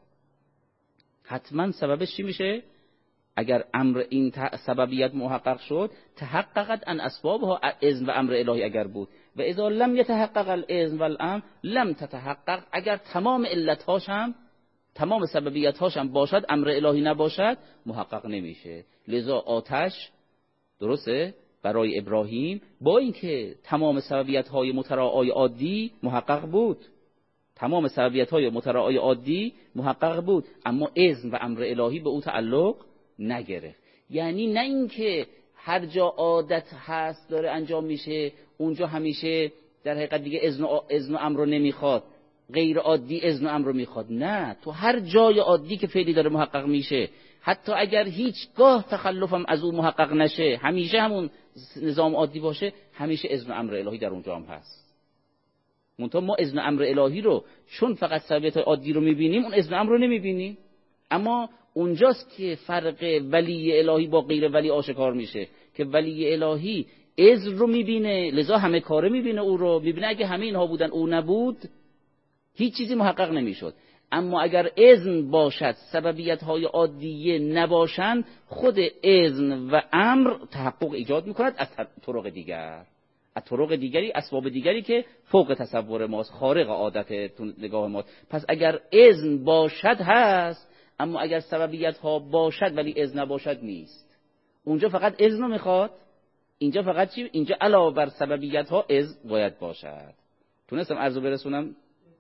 حتما سببش چی میشه؟ اگر امر این سببیت محقق شد، تحققت عن اسبابها، اذن و امر الهی اگر بود، و اذا لم يتحقق الاذن والامر لم تتحقق، اگر تمام علتهاش هم تمام سببیتهاش هم باشد امر الهی نباشد محقق نمیشه. لذا آتش درسته برای ابراهیم با اینکه تمام سببیت‌های متراعای عادی محقق بود، تمام سببیت‌های متراعای عادی محقق بود، اما اذن و امر الهی به او تعلق نگرفت. یعنی نه اینکه هر جا عادت هست داره انجام میشه اونجا همیشه در حقیقت دیگه اذن و اذن و امر رو نمیخواد، غیر عادی اذن و امر رو میخواد، نه، تو هر جای عادی که فعلی داره محقق میشه، حتی اگر هیچگاه تخلفم از او محقق نشه، همیشه همون نظام عادی باشه، همیشه اذن و امر الهی در اونجا هم هست. منتها ما اذن و امر الهی رو چون فقط سببیت عادی رو میبینیم، اون اذن و امر رو نمیبینیم. اما اونجاست که فرق ولی الهی با غیر ولی آشکار میشه، که ولی الهی اذن رو میبینه، لذا همه کاره میبینه، او رو میبینه. اگه همه اینها بودن او نبود هیچ چیزی محقق نمیشد. اما اگر اذن باشد سببیت های عادیه نباشند، خود اذن و امر تحقق ایجاد میکند از طرق دیگر، از طرق دیگری، اسباب دیگری که فوق تصور ماست، خارق عادت نگاه ماست. پس اگر اذن باشد هست، اما اگر سببیت ها باشد ولی اذن نباشد نیست. اونجا فقط اذن رو میخواد، اینجا فقط چی؟ اینجا علاوه بر سببیت ها اذن باید باشد. تونستم عرضو برسونم؟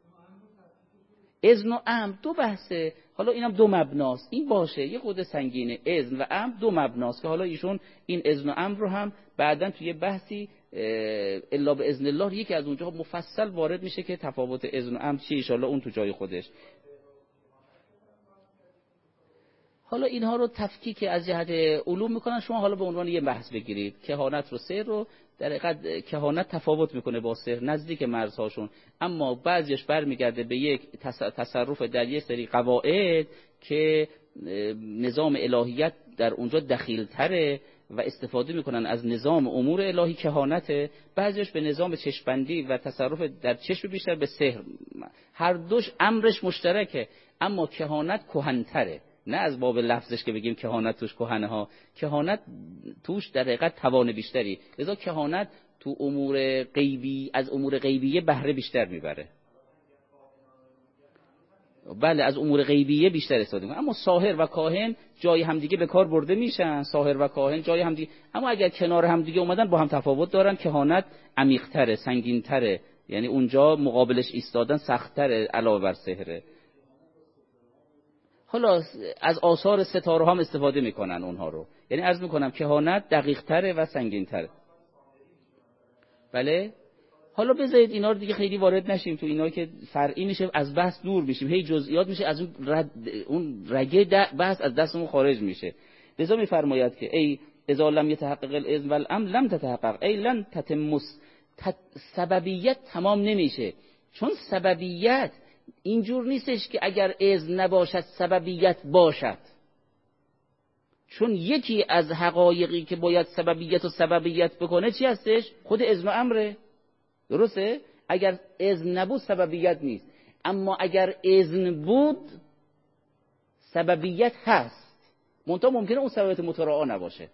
اذن و امر دو بحثه، حالا اینم دو مبناست، این باشه یه خود سنگینه، اذن و امر دو مبناست که حالا ایشون این اذن و امر رو هم بعداً توی بحثی الا به اذن الله یکی از اونجا مفصل وارد میشه که تفاوت اذن و امر چیه، ان شاءالله اون تو جای خودش. حالا اینها رو تفکیک از جهت علوم میکنن. شما حالا به عنوان یه بحث بگیرید کهانت رو، سحر رو. در حقیقت کهانت تفاوت میکنه با سحر نزدیک مرزهاشون، اما بعضیش برمیگرده به یک تصرف در یک سری قواعد که نظام الهیت در اونجا دخیل‌تره و استفاده میکنن از نظام امور الهی کهانته. بعضیش به نظام چشم‌بندی و تصرف در چشم بیشتر به سحر. هر دوش امرش مشترکه، اما کهانت کهن‌تره. نه از باب لفظش که بگیم کهانت توش کهنه ها، کهانت توش در حقیقت توان بیشتری، لذا کهانت تو امور غیبی از امور غیبیه بهره بیشتر میبره. بله از امور غیبیه بیشتر استفاده میکنه. اما ساحر و کاهن جای همدیگه به کار برده میشن، ساحر و کاهن جای همدیگه، اما اگر کنار همدیگه اومدن با هم تفاوت دارن. کهانت عمیق‌تره، سنگین‌تره، یعنی اونجا مقابلش ایستادن سخت‌تره علاوه بر سحره. حالا از آثار ستاره هم استفاده میکنن اونها رو، یعنی عرض میکنم کهانت دقیق تره و سنگین تره. بله حالا بذارید اینا رو دیگه خیلی وارد نشیم تو اینا که فرعی میشه، از بحث دور میشیم، هی جزئیات میشه، از اون رد اون رگه بحث از دستمون خارج میشه. لذا میفرماید که ای اذا لم یتحقق الاذن والامر لم تتحقق ای لن تتم. سببیت تمام نمیشه، چون سببیت اینجور نیستش که اگر اذن نباشد سببیت باشد. چون یکی از حقایقی که باید سببیت و سببیت بکنه چی هستش؟ خود اذن و امره. درسته؟ اگر اذن نبود سببیت نیست، اما اگر اذن بود سببیت هست، منتها ممکنه اون سببیت متراعا نباشه.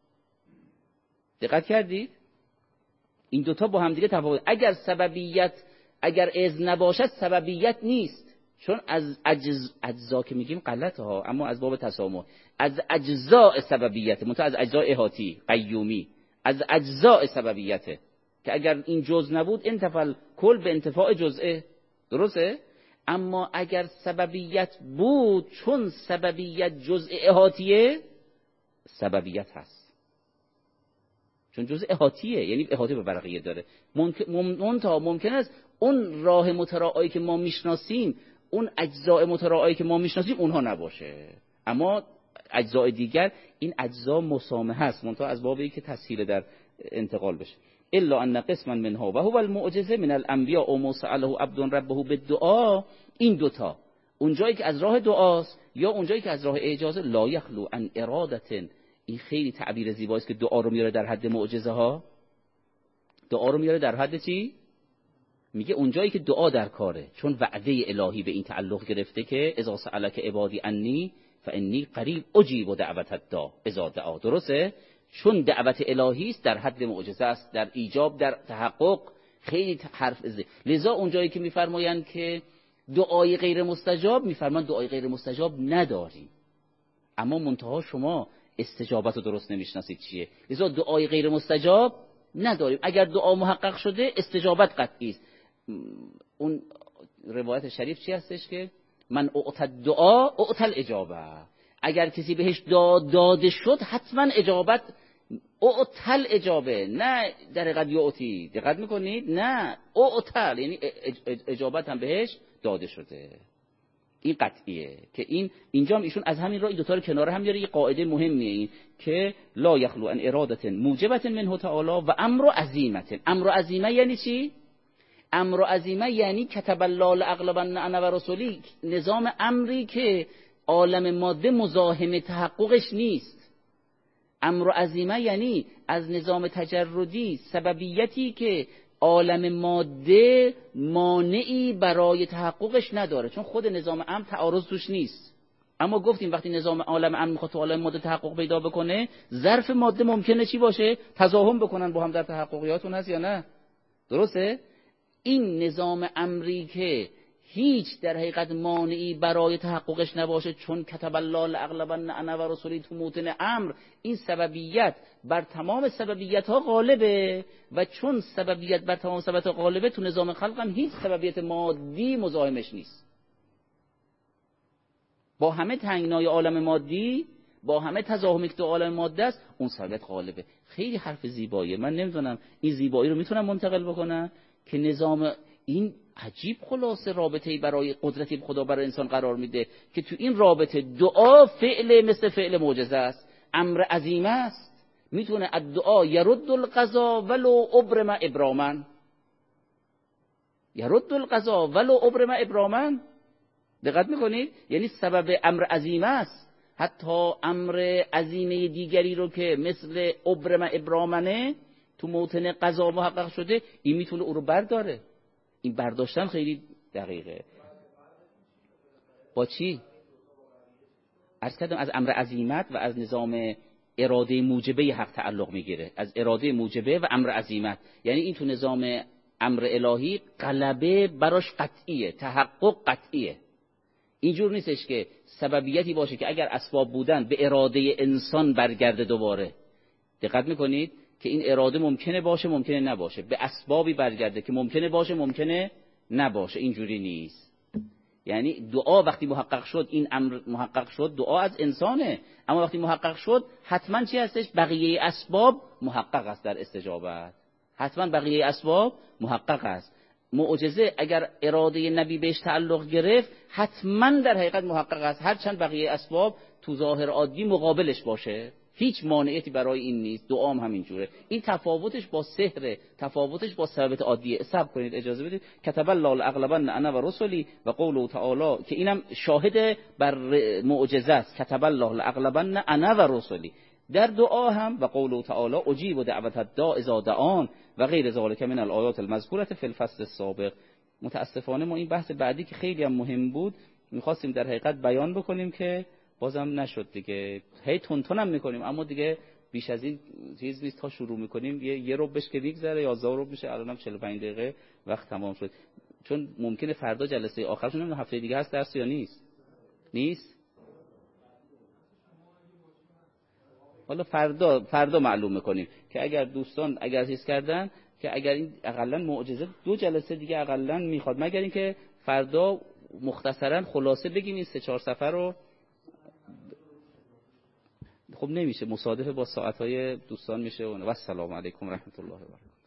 دقت کردید؟ این دوتا با هم دیگه تفاوت. اگر سببیت اگر اذن نباشد سببیت نیست، چون از اجز اجزا که میگیم غلطه ها، اما از باب تسامح از اجزاء سببیت، منتها از اجزاء احاطی قیومی، از اجزاء سببیته که اگر این جز نبود انتفال کل به انتفاع جزئه. درسته؟ اما اگر سببیت بود، چون سببیت جزء احاطیه سببیت هست، چون جزء احاطیه، یعنی احاطه به بقیه داره. ممکن منتها ممکن است اون راه متراعی که ما میشناسیم، اون اجزاء متراعی که ما میشناسیم اونها نباشه، اما اجزاء دیگر این اجزا مسامحه است، منتها از بابی که تسهیل در انتقال بشه. الا ان قسما منها و هو المعجزه من الانبیاء او موسعله عبد ربه بالدعاء. این دوتا، اون جایی که از راه دعاست یا اون جایی که از راه اعجازه، لا یخلو عن اراده. این خیلی تعبیر زیبایی است که دعا رو میاره در حد معجزه ها. دعا رو میاره در حد چی؟ میگه اون جایی که دعا در کاره، چون وعده الهی به این تعلق گرفته که اذا سألک عبادی انی فانی قریب اجیب دعوت الداع اذا دعا. درسته؟ چون دعوت الهی است در حد معجزه است، در ایجاب، در تحقق، خیلی حرف ازه. لذا اون جایی که میفرمایند که دعای غیر مستجاب، میفرمان دعای غیر مستجاب نداریم، اما منتها شما استجابت رو درست نمیشناسید چیه، لذا دعای غیر مستجاب نداریم. اگر دعا محقق شده استجابت قطعی است. اون روایت شریف چی هستش که من اعطى الدعا اعطى الاجابه، اگر کسی بهش داد داده شد حتما اجابت. اعطى الاجابه، نه در حقیقت یعطی. دقت میکنید؟ نه اعطى یعنی اجابت هم بهش داده شده. این قطعیه که این اینجا هم ایشون از همین راه دو تا رو کنار هم میاره. یه قاعده مهمیه این که لا یخلو ان اراده موجبه منه تعالی و امر عظیمه. امر عظیمه یعنی چی؟ امر عظیمه یعنی کتب الله لاغلبن انا و رسولی، نظام امری که عالم ماده مزاحم تحققش نیست. امر عظیمه یعنی از نظام تجردی سببیتی که عالم ماده مانعی برای تحققش نداره، چون خود نظام امر تعارض توش نیست. اما گفتیم وقتی نظام عالم امر میخواد تو عالم ماده تحقق پیدا بکنه، ظرف ماده ممکنه چی باشه؟ تزاحم بکنن با هم در تحققیاتون هست یا نه؟ درسته؟ این نظام امری که هیچ در حقیقت مانعی برای تحققش نباشه، چون کتب الله لاغلبن انا و رسولی تو موطن امر، این سببیت بر تمام سببیت ها غالبه، و چون سببیت بر تمام سببیت ها غالبه، تو نظام خلق هم هیچ سببیت مادی مزاحمش نیست. با همه تنگنای عالم مادی، با همه تزاحمی که تو عالم ماده است، اون سببیت غالبه. خیلی حرف زیباییه. من نمیدونم این زیبایی رو میتونم منتقل بکنم که نظام این عجیب خلاصه رابطه‌ای برای قدرتی خدا برای انسان قرار میده که تو این رابطه دعا فعل مثل فعل معجزه است، امر عظیم است. میتونه الدعا یرد القضا ولو ابرم ابراما، یرد القضا ولو ابرم ابراما. دقت میکنید؟ یعنی سبب امر عظیم است، حتی امر عظیمه دیگری رو که مثل ابرم ابرامنه تو موطن قضا محقق شده، این میتونه او رو برداره. این برداشتن خیلی دقیقه. با چی؟ عرض کردم از امر عظیمت و از نظام اراده موجبه حق تعلق میگیره، از اراده موجبه و امر عظیمت. یعنی این تو نظام امر الهی غلبه براش قطعیه، تحقق قطعیه. اینجور نیستش که سببیتی باشه که اگر اسباب بودن به اراده انسان برگرده دوباره. دقت میکنید که این اراده ممکنه باشه ممکنه نباشه، به اسبابی برگرده که ممکنه باشه ممکنه نباشه. اینجوری نیست. یعنی دعا وقتی محقق شد، این امر محقق شد، دعا از انسانه، اما وقتی محقق شد حتما چی هستش؟ بقیه اسباب محقق است در استجابت، حتما بقیه اسباب محقق است. معجزه اگر اراده نبی بهش تعلق گرفت حتما در حقیقت محقق است، هرچند بقیه اسباب تو ظاهر عادی مقابلش باشه. هیچ مانعیتی برای این نیست. دعا هم همینجوره. این تفاوتش با سحر، تفاوتش با ثابت عادیه. صبر کنید، اجازه بدید. کتب الله لاغلبن انا و رسلی و قوله تعالی، که اینم شاهد بر معجزه است. کتب الله لاغلبن انا و رسلی. در دعا هم و قوله تعالی اجیب دعوت الداع اذا دعان و غیر ذلک من الآیات المذکورة فی الفصل السابق. متاسفانه ما این بحث بعدی که خیلی هم مهم بود می‌خواستیم در حقیقت بیان بکنیم که بازم نشد دیگه. هی تون تونم میکنیم اما دیگه بیش از این چیز نیست. تا شروع میکنیم یه یه ربع بش که میگذره، یازده ربع میشه، الانم چهل و پنج دقیقه وقت تمام شد. چون ممکنه فردا جلسه آخرشون، هفته دیگه هست درس یا نیست؟ نیست. حالا فردا فردا معلوم میکنیم که اگر دوستان اگر حس کردن که اگر این اقلا معجزه دو جلسه دیگه اقلا میخواد، مگر اینکه فردا مختصرا خلاصه بگیم این سه چهار صفحه رو. خب نمیشه، مصادفه با ساعتهای دوستان میشه. و السلام علیکم و رحمت الله و برکاته.